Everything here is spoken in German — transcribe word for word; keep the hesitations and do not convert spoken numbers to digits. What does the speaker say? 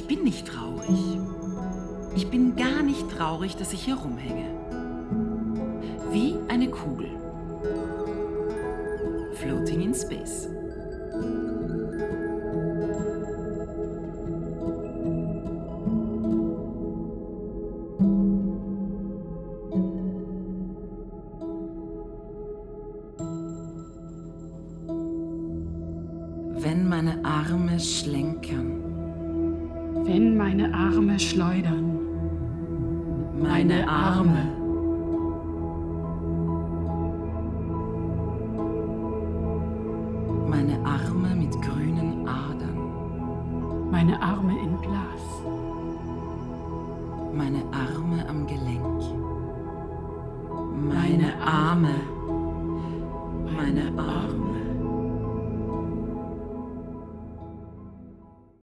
ich bin nicht traurig. Ich bin gar nicht traurig, dass ich hier rumhänge. Wie eine Kugel. Floating in space. Wenn meine Arme schlenkern, wenn meine Arme schleudern, meine Arme, meine Arme mit grünen Adern, meine Arme in Glas, meine Arme am Gelenk, meine Arme, meine Arme.